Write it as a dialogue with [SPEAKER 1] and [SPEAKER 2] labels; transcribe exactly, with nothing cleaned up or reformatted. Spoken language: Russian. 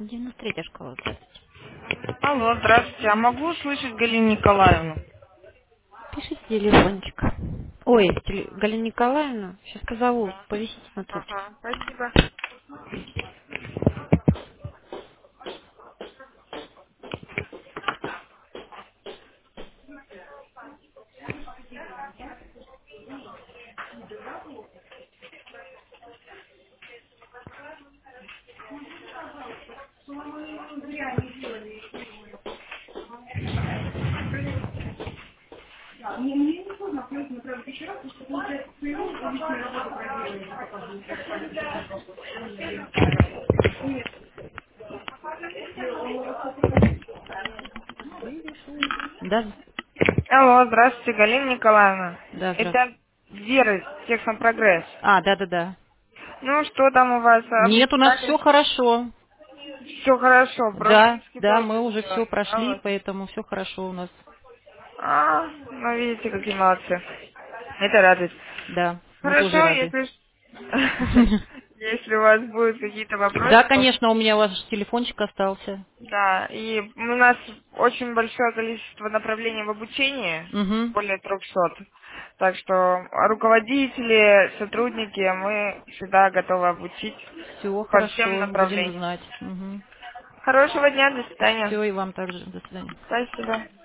[SPEAKER 1] девяносто третья школа, здравствуйте.
[SPEAKER 2] Алло, здравствуйте. А могу услышать Галину Николаевну?
[SPEAKER 1] Пишите телефончик. Ой, теле- Галина Николаевна, сейчас позову,
[SPEAKER 2] Да.
[SPEAKER 1] повисите на трубочке.
[SPEAKER 2] Ага, спасибо.
[SPEAKER 1] Да,
[SPEAKER 2] Алло, здравствуйте, Галина Николаевна.
[SPEAKER 1] да, здравствуйте.
[SPEAKER 2] Это Вера, Технопрогресс.
[SPEAKER 1] А, да, да, да.
[SPEAKER 2] Ну, что там у вас?
[SPEAKER 1] Нет, у нас все
[SPEAKER 2] Обсуждали?
[SPEAKER 1] хорошо.
[SPEAKER 2] Все хорошо,
[SPEAKER 1] Да,
[SPEAKER 2] профилиски
[SPEAKER 1] да, мы
[SPEAKER 2] только
[SPEAKER 1] уже все
[SPEAKER 2] сделали. А,
[SPEAKER 1] прошли,
[SPEAKER 2] вот.
[SPEAKER 1] поэтому все хорошо у нас.
[SPEAKER 2] А, ну видите, какие молодцы. Это радует.
[SPEAKER 1] Да, мы тоже
[SPEAKER 2] Хорошо,
[SPEAKER 1] рады.
[SPEAKER 2] если... Если у вас будут какие-то
[SPEAKER 1] Да,
[SPEAKER 2] вопросы, по
[SPEAKER 1] конечно, у меня ваш телефончик остался.
[SPEAKER 2] да, и у нас очень большое количество направлений в обучении,
[SPEAKER 1] Угу.
[SPEAKER 2] более трехсот. Так что руководители, сотрудники, мы всегда готовы обучить
[SPEAKER 1] Все
[SPEAKER 2] по всем
[SPEAKER 1] хорошо, будем
[SPEAKER 2] направлениям.
[SPEAKER 1] знать. Угу.
[SPEAKER 2] Хорошего дня, до свидания.
[SPEAKER 1] Все, и вам также. До свидания.
[SPEAKER 2] Спасибо.